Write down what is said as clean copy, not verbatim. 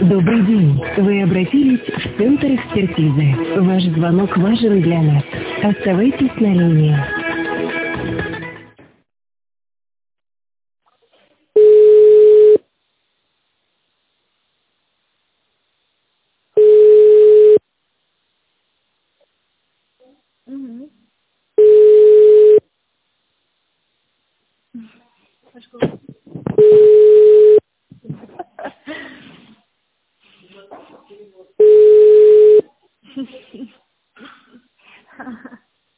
Добрый день. Вы обратились в Центр экспертизы. Ваш звонок важен для нас. Оставайтесь на линии. Угу. Пошел.